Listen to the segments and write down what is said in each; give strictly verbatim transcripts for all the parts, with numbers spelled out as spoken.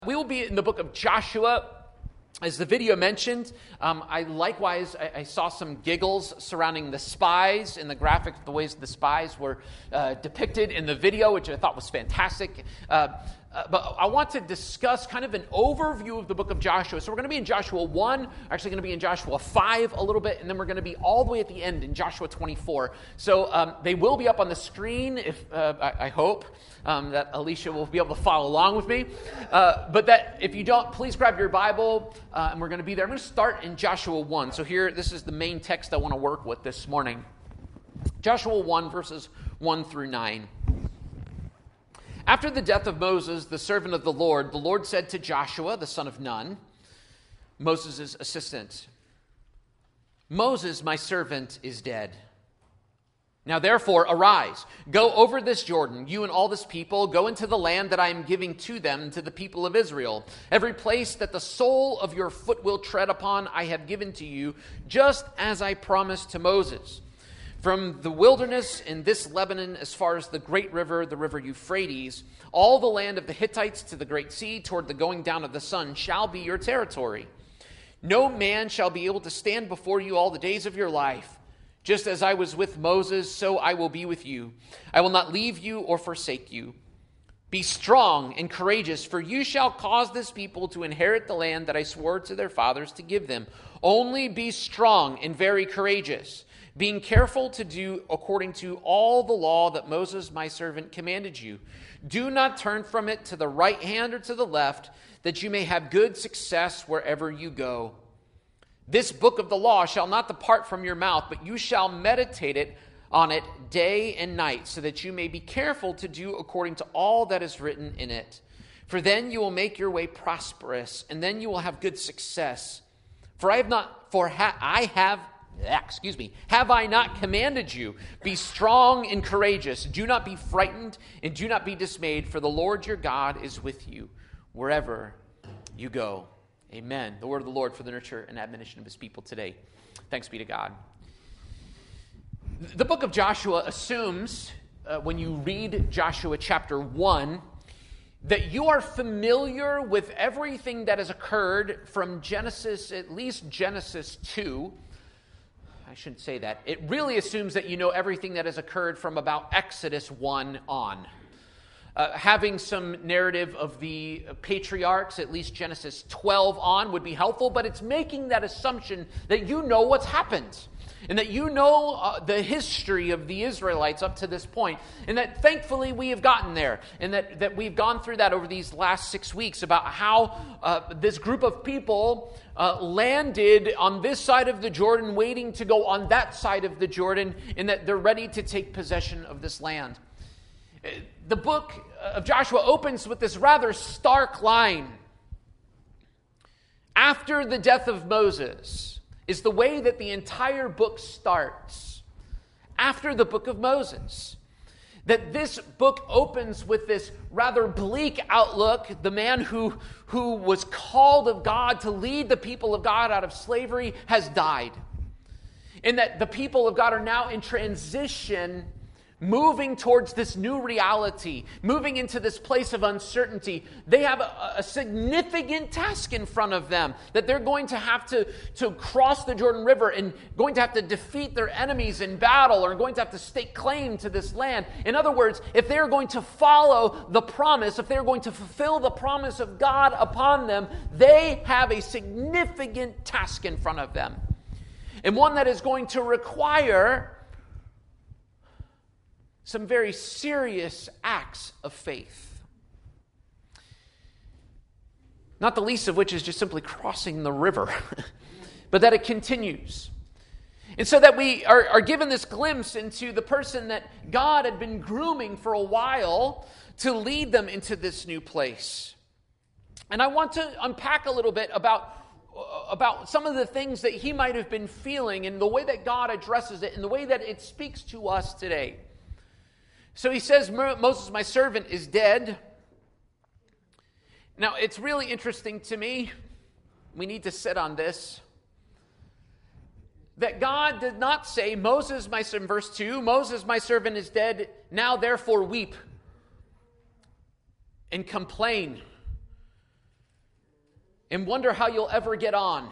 We will be in the book of Joshua. As the video mentioned, um, I likewise, I, I saw some giggles surrounding the spies and the graphic, the ways the spies were uh, depicted in the video, which I thought was fantastic. Uh, uh, but I want to discuss kind of an overview of the book of Joshua. So we're going to be in Joshua one, actually going to be in Joshua five a little bit, and then we're going to be all the way at the end in Joshua twenty-four. So um, they will be up on the screen, if uh, I, I hope. Um, that Alicia will be able to follow along with me. Uh, but that if you don't, please grab your Bible, uh, and we're going to be there. I'm going to start in Joshua one. So here, this is the main text I want to work with this morning. Joshua one, verses one through nine. After the death of Moses, the servant of the Lord, the Lord said to Joshua, the son of Nun, Moses' assistant, Moses, my servant, is dead. Now therefore, arise, go over this Jordan, you and all this people, go into the land that I am giving to them, to the people of Israel. Every place that the sole of your foot will tread upon, I have given to you, just as I promised to Moses. From the wilderness in this Lebanon, as far as the great river, the river Euphrates, all the land of the Hittites to the great sea, toward the going down of the sun, shall be your territory. No man shall be able to stand before you all the days of your life. Just as I was with Moses, so I will be with you. I will not leave you or forsake you. Be strong and courageous, for you shall cause this people to inherit the land that I swore to their fathers to give them. Only be strong and very courageous, being careful to do according to all the law that Moses my servant commanded you. Do not turn from it to the right hand or to the left, that you may have good success wherever you go. This book of the law shall not depart from your mouth, but you shall meditate it on it day and night, so that you may be careful to do according to all that is written in it. For then you will make your way prosperous, and then you will have good success. For I have not, for ha, I have, excuse me, have I not commanded you? Be strong and courageous. Do not be frightened, and do not be dismayed, for the Lord your God is with you wherever you go. Amen. The word of the Lord for the nurture and admonition of his people today. Thanks be to God. The book of Joshua assumes, uh, when you read Joshua chapter one, that you are familiar with everything that has occurred from Genesis, at least Genesis two. I shouldn't say that. It really assumes that you know everything that has occurred from about Exodus one on. Uh, having some narrative of the patriarchs, at least Genesis twelve on, would be helpful, but it's making that assumption that you know what's happened, and that you know uh, the history of the Israelites up to this point, and that thankfully we have gotten there, and that, that we've gone through that over these last six weeks about how uh, this group of people uh, landed on this side of the Jordan, waiting to go on that side of the Jordan, and that they're ready to take possession of this land. The book of Joshua opens with this rather stark line. After the death of Moses is the way that the entire book starts. After the book of Moses. That this book opens with this rather bleak outlook. The man who, who was called of God to lead the people of God out of slavery has died. And that the people of God are now in transition, moving towards this new reality, moving into this place of uncertainty. They have a, a significant task in front of them, that they're going to have to, to cross the Jordan River and going to have to defeat their enemies in battle, or going to have to stake claim to this land. In other words, if they're going to follow the promise, if they're going to fulfill the promise of God upon them, they have a significant task in front of them. And one that is going to require some very serious acts of faith. Not the least of which is just simply crossing the river, but that it continues. And so that we are, are given this glimpse into the person that God had been grooming for a while to lead them into this new place. And I want to unpack a little bit about about some of the things that he might have been feeling, and the way that God addresses it, and the way that it speaks to us today. So he says, Moses, my servant, is dead. Now, it's really interesting to me, we need to sit on this, that God did not say, Moses, my servant, verse two, Moses, my servant, is dead, now therefore weep and complain. and wonder how you'll ever get on.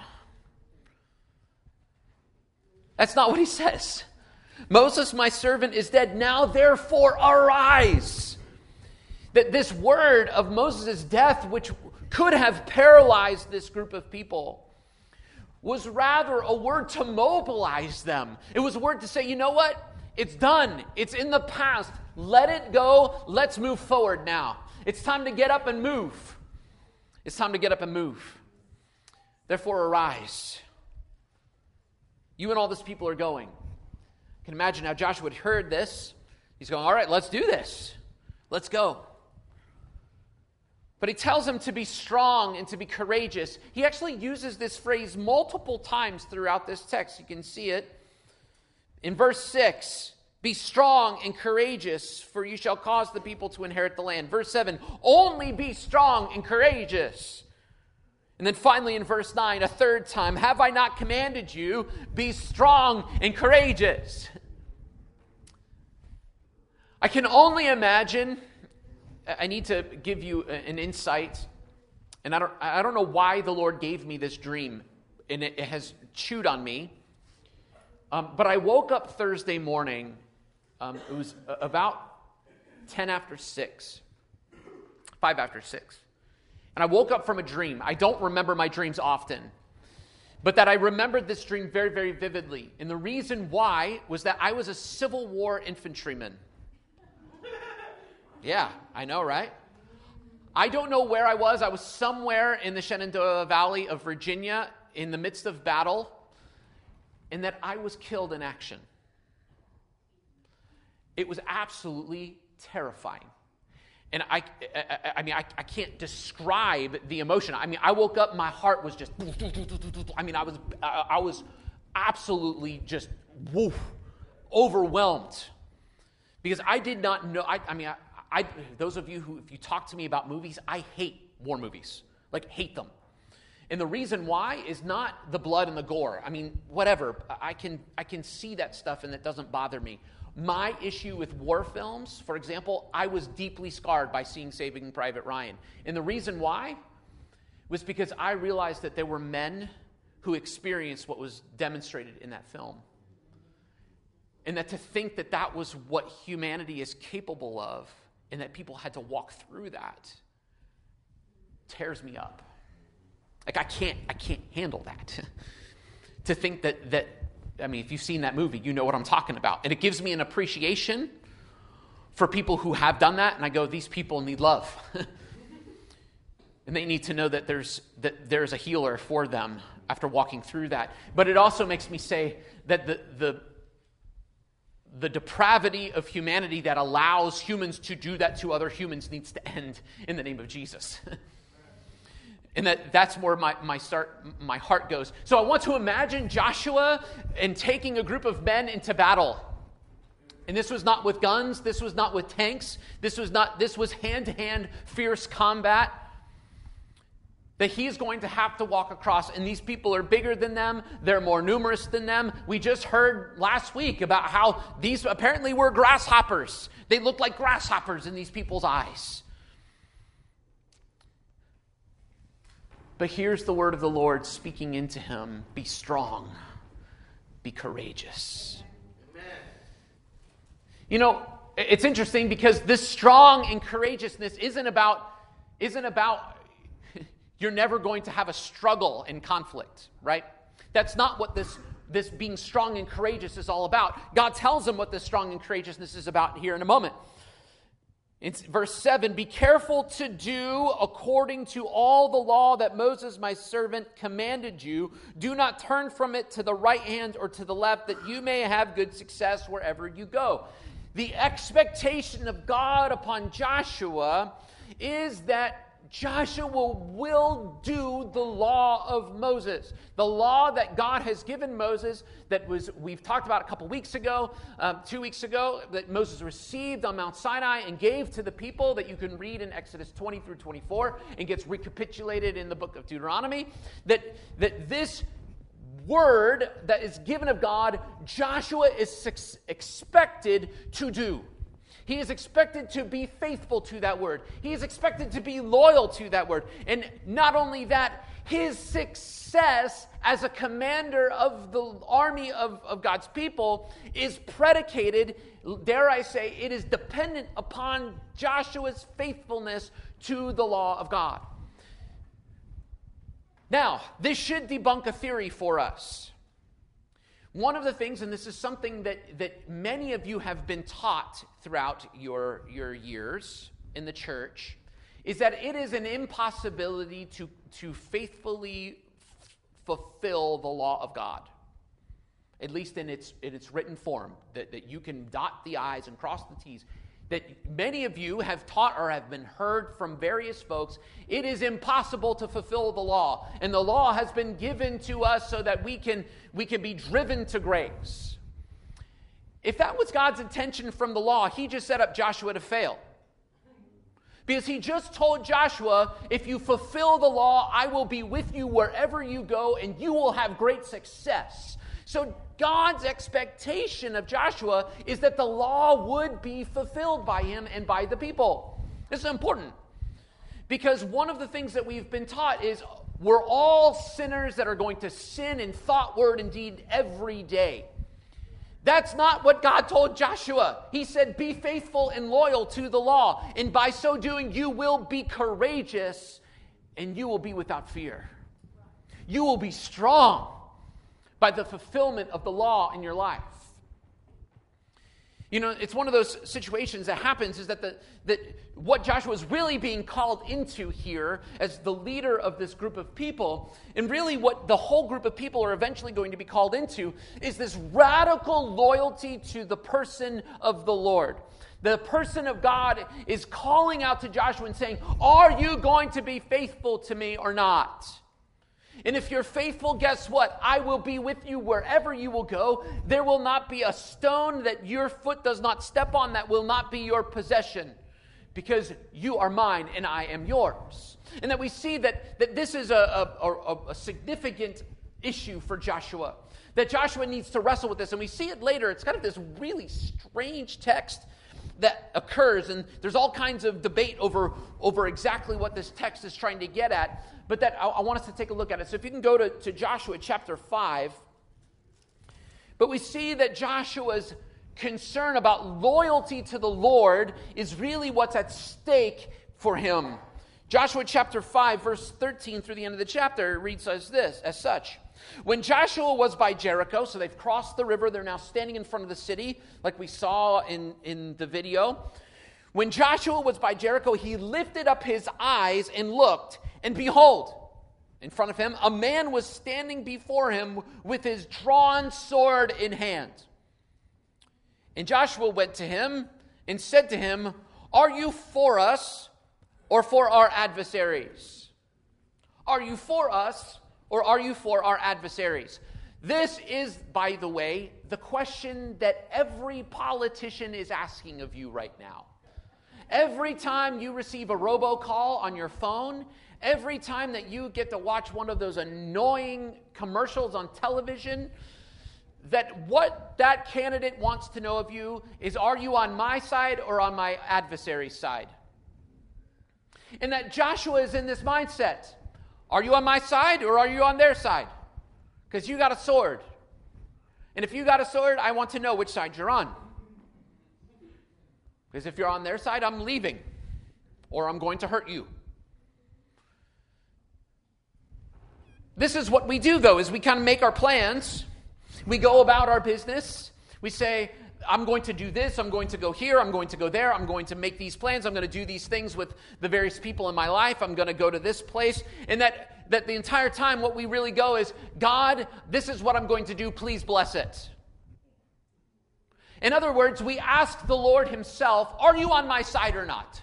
That's not what he says. Moses, my servant, is dead. Now, therefore, arise. That this word of Moses' death, which could have paralyzed this group of people, was rather a word to mobilize them. It was a word to say, you know what? It's done. It's in the past. Let it go. Let's move forward now. It's time to get up and move. It's time to get up and move. Therefore, arise. You and all this people are going. You can imagine how Joshua had heard this. He's going, all right, let's do this. Let's go. But he tells them to be strong and to be courageous. He actually uses this phrase multiple times throughout this text. You can see it. In verse six, be strong and courageous, for you shall cause the people to inherit the land. Verse seven, only be strong and courageous. And then finally in verse nine, a third time, have I not commanded you, be strong and courageous? I can only imagine, I need to give you an insight, and I don't, I don't know why the Lord gave me this dream, and it, it has chewed on me. Um, but I woke up Thursday morning, um, it was about ten after six, five after six. And I woke up from a dream. I don't remember my dreams often, but that I remembered this dream very, very vividly. And the reason why was that I was a Civil War infantryman. Yeah, I know, right? I don't know where I was. I was somewhere in the Shenandoah Valley of Virginia in the midst of battle, and that I was killed in action. It was absolutely terrifying. And I, I, I mean, I, I can't describe the emotion. I mean, I woke up, my heart was just, I mean, I was, I was absolutely just, woof, overwhelmed. Because I did not know, I, I mean, I, I, those of you who, if you talk to me about movies, I hate war movies, like hate them. And the reason why is not the blood and the gore. I mean, whatever, I can, I can see that stuff and it doesn't bother me. My issue with war films, for example, I was deeply scarred by seeing Saving Private Ryan. And the reason why was because I realized that there were men who experienced what was demonstrated in that film. And that to think that that was what humanity is capable of, and that people had to walk through that, tears me up. Like, I can't, I can't handle that. To think that, that, I mean, if you've seen that movie, you know what I'm talking about. And it gives me an appreciation for people who have done that. And I go, these people need love. And they need to know that there's, that there's a healer for them after walking through that. But it also makes me say that the, the, the depravity of humanity that allows humans to do that to other humans needs to end in the name of Jesus. And that, that's where my, my start, my heart goes. So I want to imagine Joshua and taking a group of men into battle. And this was not with guns. This was not with tanks. This was not, this was hand-to-hand fierce combat that he's going to have to walk across. And these people are bigger than them. They're more numerous than them. We just heard last week about how these apparently were grasshoppers. They looked like grasshoppers in these people's eyes. But here's the word of the Lord speaking into him. Be strong. Be courageous. Amen. You know, it's interesting because this strong and courageousness isn't about, isn't about you're never going to have a struggle and conflict, right? That's not what this, this being strong and courageous is all about. God tells him what this strong and courageousness is about here in a moment. It's verse seven, be careful to do according to all the law that Moses, my servant, commanded you. Do not turn from it to the right hand or to the left, that you may have good success wherever you go. The expectation of God upon Joshua is that Joshua will do the law of Moses. The law that God has given Moses that was, we've talked about a couple weeks ago, um, two weeks ago, that Moses received on Mount Sinai and gave to the people, that you can read in Exodus twenty through twenty-four and gets recapitulated in the book of Deuteronomy, that, that this word that is given of God, Joshua is expected to do. He is expected to be faithful to that word. He is expected to be loyal to that word. And not only that, his success as a commander of the army of, of God's people is predicated, dare I say, it is dependent upon Joshua's faithfulness to the law of God. Now, this should debunk a theory for us. One of the things, and this is something that, that many of you have been taught throughout your, your years in the church, is that it is an impossibility to, to faithfully f- fulfill the law of God, at least in its, in its written form, that, that you can dot the I's and cross the T's. That many of you have taught or have been heard from various folks, it is impossible to fulfill the law. And the law has been given to us so that we can, we can be driven to grace. If that was God's intention from the law, he just set up Joshua to fail. Because he just told Joshua, if you fulfill the law, I will be with you wherever you go, and you will have great success. So God's expectation of Joshua is that the law would be fulfilled by him and by the people. This is important. Because one of the things that we've been taught is we're all sinners that are going to sin in thought, word, and deed every day. That's not what God told Joshua. He said, be faithful and loyal to the law. And by so doing, you will be courageous and you will be without fear. You will be strong by the fulfillment of the law in your life. You know, it's one of those situations that happens is that the that what Joshua is really being called into here as the leader of this group of people, and really what the whole group of people are eventually going to be called into, is this radical loyalty to the person of the Lord. The person of God is calling out to Joshua and saying, are you going to be faithful to me or not? And if you're faithful, guess what? I will be with you wherever you will go. There will not be a stone that your foot does not step on that will not be your possession, because you are mine and I am yours. And that we see that, that this is a, a, a, a significant issue for Joshua, that Joshua needs to wrestle with this. And we see it later. It's kind of this really strange text that occurs, and there's all kinds of debate over, over exactly what this text is trying to get at, but that I, I want us to take a look at it. So if you can go to, to Joshua chapter five, but we see that Joshua's concern about loyalty to the Lord is really what's at stake for him. Joshua chapter five, verse thirteen through the end of the chapter, it reads as this, as such. When Joshua was by Jericho, so they've crossed the river, they're now standing in front of the city, like we saw in, in the video. When Joshua was by Jericho, he lifted up his eyes and looked, and behold, in front of him, a man was standing before him with his drawn sword in hand. And Joshua went to him and said to him, are you for us or for our adversaries? Are you for us or are you for our adversaries? This is, by the way, the question that every politician is asking of you right now. Every time you receive a robocall on your phone, every time that you get to watch one of those annoying commercials on television, that what that candidate wants to know of you is, are you on my side or on my adversary's side? And that Joshua is in this mindset. Are you on my side or are you on their side? Because you got a sword. And if you got a sword, I want to know which side you're on. Because if you're on their side, I'm leaving. Or I'm going to hurt you. This is what we do, though, is we kind of make our plans. We go about our business. We say, I'm going to do this, I'm going to go here, I'm going to go there, I'm going to make these plans, I'm going to do these things with the various people in my life, I'm going to go to this place. And that, that the entire time what we really go is, God, this is what I'm going to do, please bless it. In other words, we ask the Lord himself, are you on my side or not?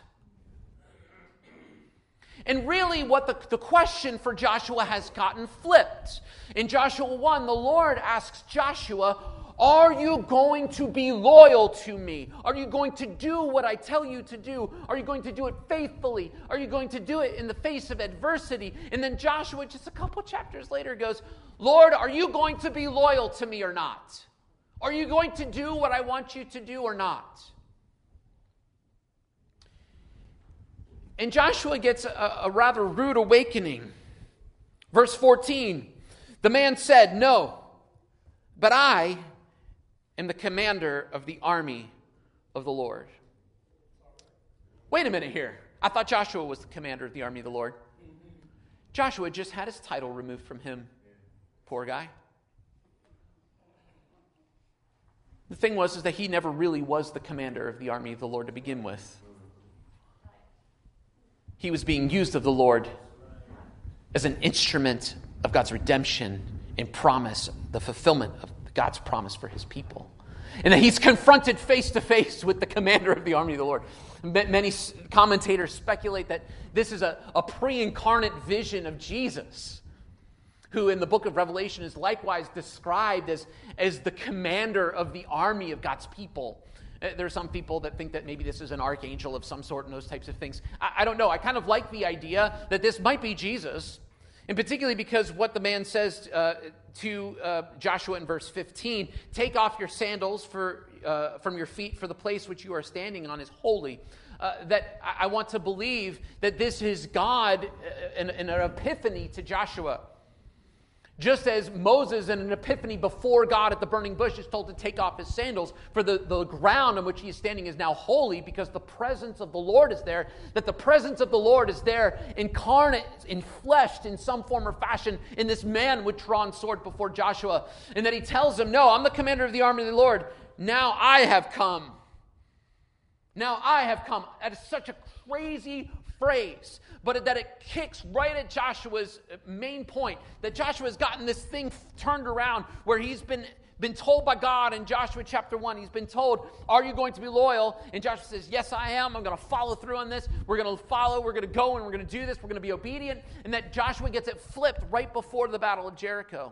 And really what the, the question for Joshua has gotten flipped. In Joshua one, the Lord asks Joshua, are you going to be loyal to me? Are you going to do what I tell you to do? Are you going to do it faithfully? Are you going to do it in the face of adversity? And then Joshua, just a couple chapters later, goes, Lord, are you going to be loyal to me or not? Are you going to do what I want you to do or not? And Joshua gets a, a rather rude awakening. Verse fourteen, the man said, "No, but I am the commander of the army of the Lord." Wait a minute here. I thought Joshua was the commander of the army of the Lord. Joshua just had his title removed from him. Poor guy. The thing was is that he never really was the commander of the army of the Lord to begin with. He was being used of the Lord as an instrument of God's redemption and promise, the fulfillment of God's promise for his people. And that he's confronted face to face with the commander of the army of the Lord. Many commentators speculate that this is a, a pre-incarnate vision of Jesus, who in the book of Revelation is likewise described as, as the commander of the army of God's people. There are some people that think that maybe this is an archangel of some sort and those types of things. I, I don't know. I kind of like the idea that this might be Jesus, and particularly because what the man says uh, to uh, Joshua in verse fifteen, "Take off your sandals for, uh, from your feet, for the place which you are standing on is holy." Uh, that I, I want to believe that this is God in, in an epiphany to Joshua. Just as Moses in an epiphany before God at the burning bush is told to take off his sandals, for the, the ground on which he is standing is now holy because the presence of the Lord is there, that the presence of the Lord is there incarnate, enfleshed in some form or fashion in this man with drawn sword before Joshua. And that he tells him, "No, I'm the commander of the army of the Lord. Now I have come. Now I have come." That is such a crazy phrase, but that it kicks right at Joshua's main point, that Joshua has gotten this thing turned around where he's been, been told by God in Joshua chapter one, he's been told, "Are you going to be loyal?" And Joshua says, "Yes, I am. I'm going to follow through on this. We're going to follow. We're going to go and we're going to do this. We're going to be obedient." And that Joshua gets it flipped right before the battle of Jericho.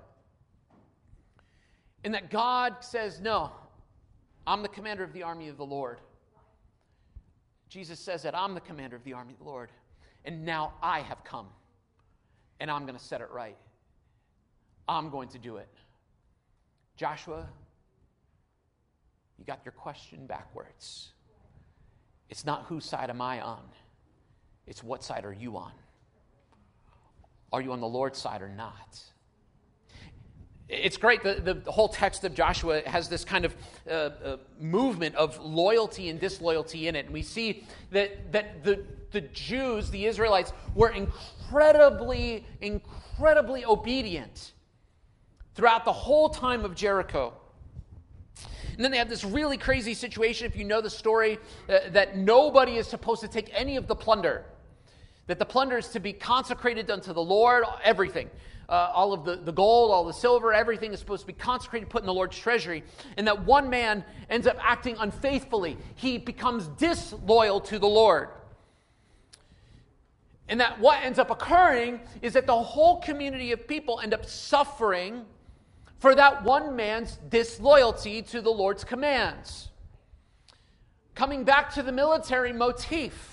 And that God says, "No, I'm the commander of the army of the Lord." Jesus says that I'm the commander of the army of the Lord. And now I have come. And I'm going to set it right. I'm going to do it. Joshua, you got your question backwards. It's not whose side am I on. It's what side are you on? Are you on the Lord's side or not? It's great. The, the, the whole text of Joshua has this kind of uh, uh, movement of loyalty and disloyalty in it. And we see that, that the, the Jews, the Israelites, were incredibly, incredibly obedient throughout the whole time of Jericho. And then they have this really crazy situation, if you know the story, uh, that nobody is supposed to take any of the plunder. That the plunder is to be consecrated unto the Lord, everything. Uh, all of the, the gold, all the silver, everything is supposed to be consecrated, put in the Lord's treasury. And that one man ends up acting unfaithfully. He becomes disloyal to the Lord. And that what ends up occurring is that the whole community of people end up suffering for that one man's disloyalty to the Lord's commands. Coming back to the military motif.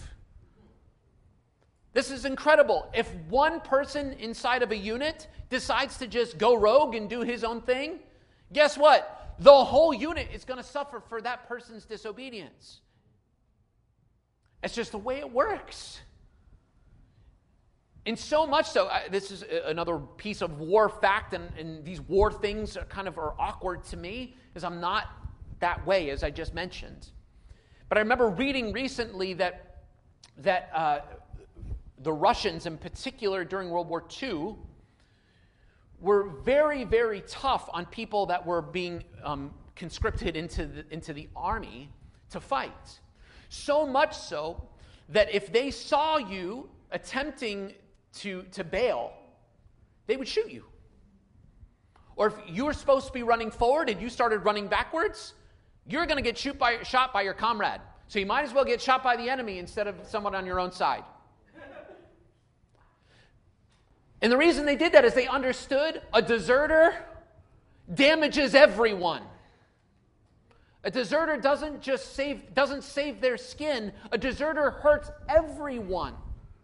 This is incredible. If one person inside of a unit decides to just go rogue and do his own thing, guess what? The whole unit is going to suffer for that person's disobedience. It's just the way it works. And so much so, uh, this is another piece of war fact, and, and these war things are kind of are awkward to me, because I'm not that way, as I just mentioned. But I remember reading recently that that uh, the Russians, in particular during World War Two, were very, very tough on people that were being um, conscripted into the, into the army to fight. So much so that if they saw you attempting to, to bail, they would shoot you. Or if you were supposed to be running forward and you started running backwards, you're going to get shoot by, shot by your comrade. So you might as well get shot by the enemy instead of someone on your own side. And the reason they did that is they understood a deserter damages everyone. A deserter doesn't just save, doesn't save their skin. A deserter hurts everyone.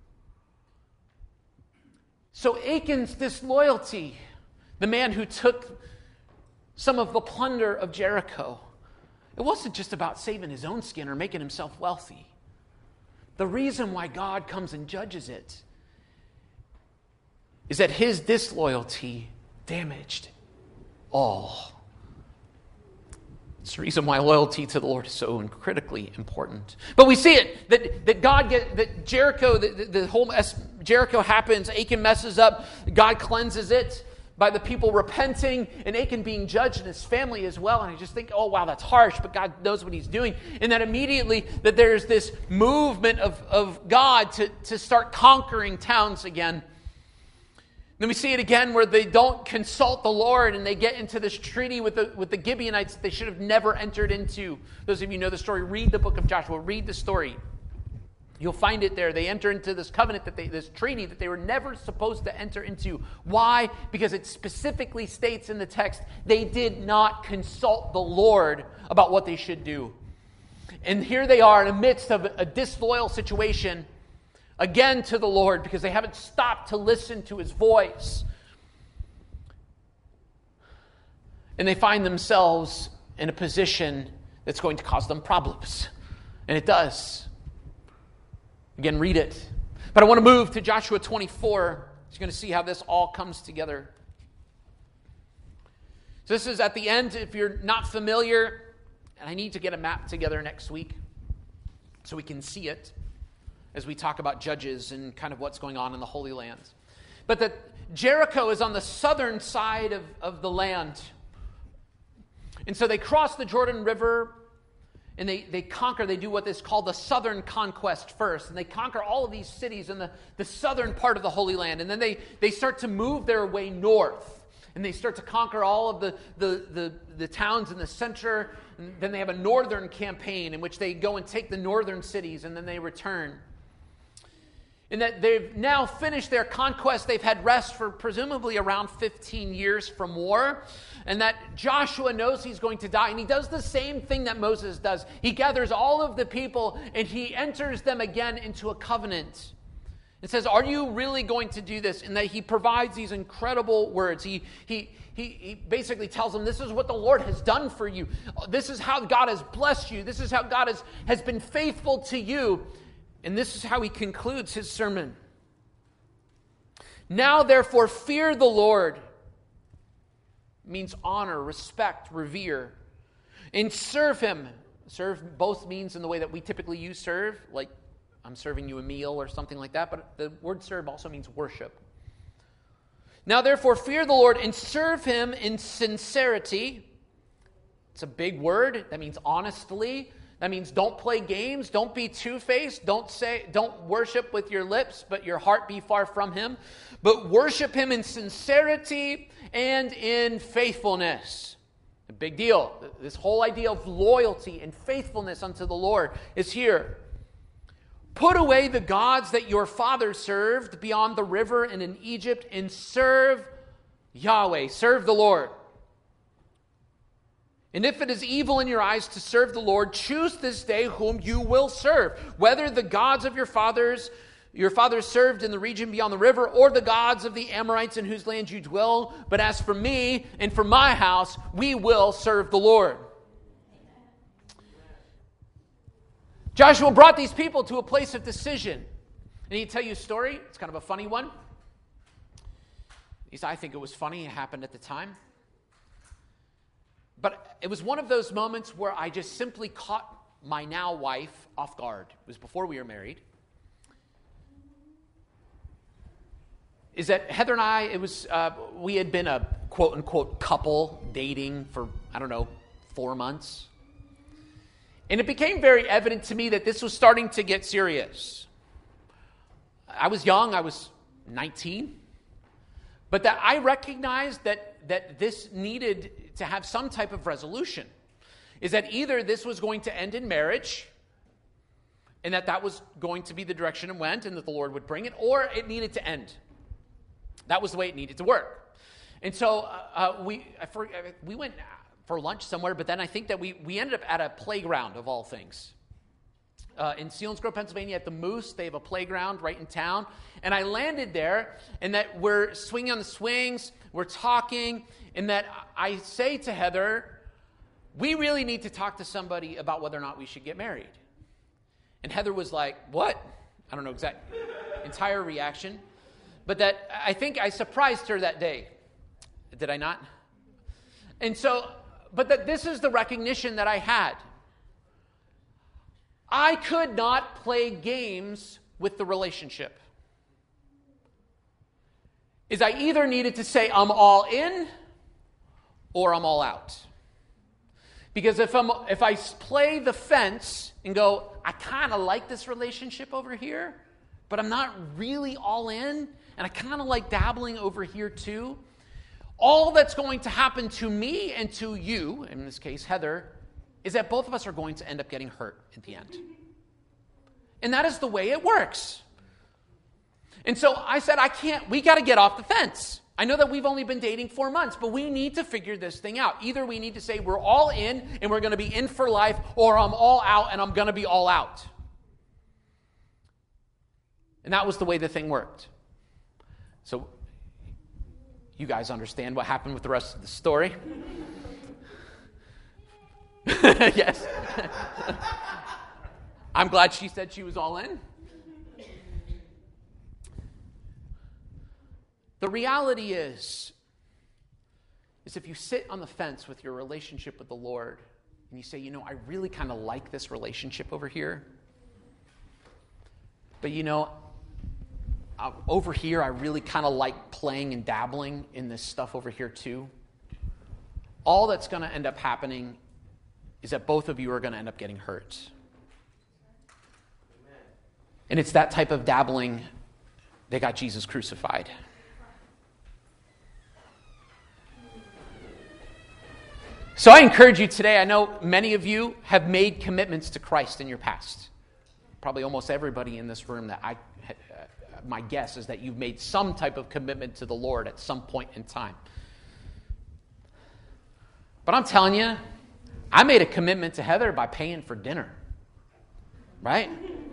So Achan's disloyalty, the man who took some of the plunder of Jericho, it wasn't just about saving his own skin or making himself wealthy. The reason why God comes and judges it is that his disloyalty damaged all. It's the reason why loyalty to the Lord is so critically important. But we see it, that, that God get that Jericho, the, the, the whole mess, Jericho happens, Achan messes up, God cleanses it by the people repenting, and Achan being judged and his family as well. And I just think, oh wow, that's harsh, but God knows what he's doing. And then immediately that there's this movement of, of God to, to start conquering towns again. Then we see it again where they don't consult the Lord and they get into this treaty with the, with the Gibeonites that they should have never entered into. Those of you who know the story, read the book of Joshua, read the story. You'll find it there. They enter into this covenant, that they, this treaty that they were never supposed to enter into. Why? Because it specifically states in the text, they did not consult the Lord about what they should do. And here they are in the midst of a disloyal situation, again to the Lord, because they haven't stopped to listen to his voice. And they find themselves in a position that's going to cause them problems. And it does. Again, read it. But I want to move to Joshua twenty-four. You're going to see how this all comes together. So this is at the end, if you're not familiar, and I need to get a map together next week so we can see it as we talk about Judges and kind of what's going on in the Holy Land. But that Jericho is on the southern side of, of the land. And so they cross the Jordan River and they, they conquer, they do what is called the southern conquest first. And they conquer all of these cities in the, the southern part of the Holy Land. And then they, they start to move their way north. And they start to conquer all of the, the, the, the towns in the center. And then they have a northern campaign in which they go and take the northern cities and then they return. In that they've now finished their conquest. They've had rest for presumably around fifteen years from war. And that Joshua knows he's going to die. And he does the same thing that Moses does. He gathers all of the people and he enters them again into a covenant. It says, are you really going to do this? And that he provides these incredible words. He, he, he, he basically tells them, this is what the Lord has done for you. This is how God has blessed you. This is how God has, has been faithful to you. And this is how he concludes his sermon. Now, therefore, fear the Lord. Means honor, respect, revere. And serve him. Serve both means in the way that we typically use serve, like I'm serving you a meal or something like that. But the word serve also means worship. Now, therefore, fear the Lord and serve him in sincerity. It's a big word. That means honestly. That means don't play games, don't be two-faced, don't say, don't worship with your lips, but your heart be far from him. But worship him in sincerity and in faithfulness. A big deal. This whole idea of loyalty and faithfulness unto the Lord is here. Put away the gods that your fathers served beyond the river and in Egypt, and serve Yahweh, serve the Lord. And if it is evil in your eyes to serve the Lord, choose this day whom you will serve, whether the gods of your fathers, your fathers served in the region beyond the river, or the gods of the Amorites in whose land you dwell. But as for me and for my house, we will serve the Lord. Joshua brought these people to a place of decision. And he'd tell you a story. It's kind of a funny one. At least I think it was funny. It happened at the time. But it was one of those moments where I just simply caught my now wife off guard. It was before we were married. Is that Heather and I, it was, uh, we had been a quote-unquote couple dating for, I don't know, four months. And it became very evident to me that this was starting to get serious. I was young, I was nineteen. But that I recognized that, that this needed to have some type of resolution. Is that either this was going to end in marriage, and that that was going to be the direction it went, and that the Lord would bring it, or it needed to end. That was the way it needed to work. And so uh, uh, we I for, we went for lunch somewhere, but then I think that we, we ended up at a playground of all things. Uh, in Selinsgrove, Pennsylvania, at the Moose, they have a playground right in town. And I landed there, and that we're swinging on the swings, we're talking, and that I say to Heather, we really need to talk to somebody about whether or not we should get married. And Heather was like, what? I don't know exact entire reaction. but that I think I surprised her that day. Did I not? And so, but that this is the recognition that I had. I could not play games with the relationship. Is I either needed to say I'm all in or I'm all out. Because if I'm if I play the fence and go, I kind of like this relationship over here, but I'm not really all in, and I kind of like dabbling over here too, all that's going to happen to me and to you, in this case Heather, is that both of us are going to end up getting hurt at the end. And that is the way it works. And so I said, I can't, we got to get off the fence. I know that we've only been dating four months, but we need to figure this thing out. Either we need to say we're all in and we're going to be in for life, or I'm all out and I'm going to be all out. And that was the way the thing worked. So you guys understand what happened with the rest of the story? Yes. I'm glad she said she was all in. The reality is, is if you sit on the fence with your relationship with the Lord and you say, you know, I really kind of like this relationship over here, but you know, uh, over here I really kind of like playing and dabbling in this stuff over here too, all that's going to end up happening is that both of you are going to end up getting hurt. And it's that type of dabbling that got Jesus crucified. So I encourage you today, I know many of you have made commitments to Christ in your past. Probably almost everybody in this room that I, uh, my guess is that you've made some type of commitment to the Lord at some point in time. But I'm telling you, I made a commitment to Heather by paying for dinner. Right?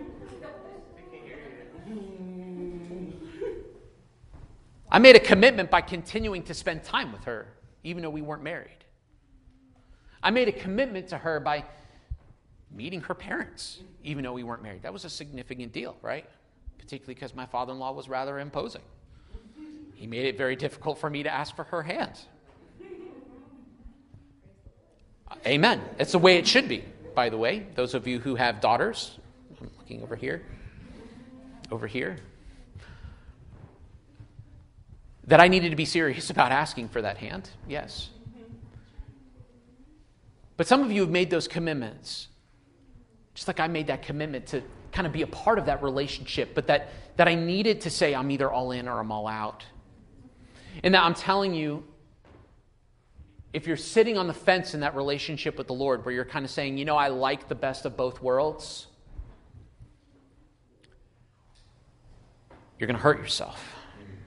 I made a commitment by continuing to spend time with her, even though we weren't married. I made a commitment to her by meeting her parents, even though we weren't married. That was a significant deal, right? Particularly because my father-in-law was rather imposing. He made it very difficult for me to ask for her hand. Amen. It's the way it should be, by the way. Those of you who have daughters, I'm looking over here, over here, that I needed to be serious about asking for that hand, yes. But some of you have made those commitments, just like I made that commitment to kind of be a part of that relationship, but that, that I needed to say I'm either all in or I'm all out. And that I'm telling you, if you're sitting on the fence in that relationship with the Lord, where you're kind of saying, you know, I like the best of both worlds, you're going to hurt yourself.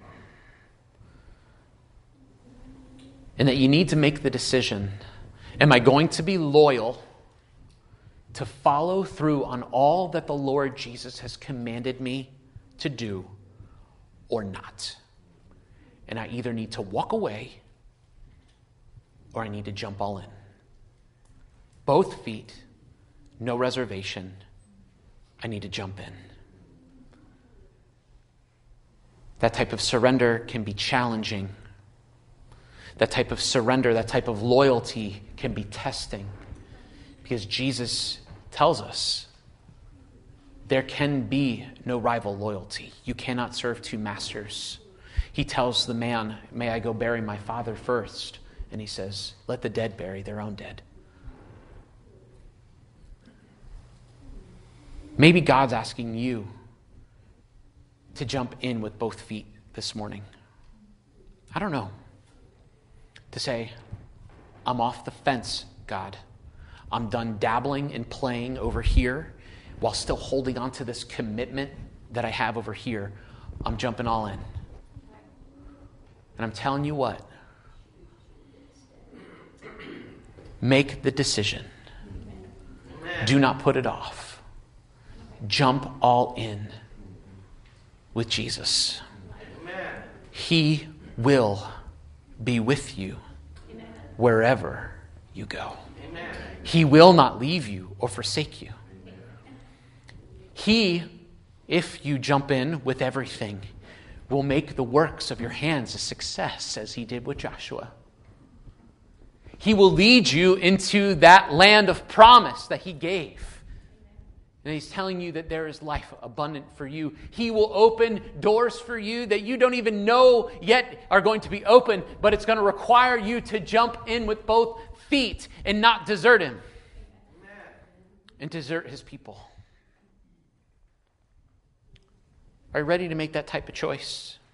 And that you need to make the decision, am I going to be loyal to follow through on all that the Lord Jesus has commanded me to do or not? And I either need to walk away or I need to jump all in. Both feet, no reservation. I need to jump in. That type of surrender can be challenging. That type of surrender, that type of loyalty can be testing. Because Jesus tells us there can be no rival loyalty. You cannot serve two masters. He tells the man, may I go bury my father first? And he says, let the dead bury their own dead. Maybe God's asking you to jump in with both feet this morning. I don't know. To say, I'm off the fence, God. I'm done dabbling and playing over here while still holding on to this commitment that I have over here. I'm jumping all in. And I'm telling you what. Make the decision. Do not put it off. Jump all in with Jesus. He will be with you wherever you go. He will not leave you or forsake you. He, if you jump in with everything, will make the works of your hands a success, as he did with Joshua. He will lead you into that land of promise that he gave. And he's telling you that there is life abundant for you. He will open doors for you that you don't even know yet are going to be open, but it's going to require you to jump in with both feet and not desert him. Amen. And desert his people. Are you ready to make that type of choice?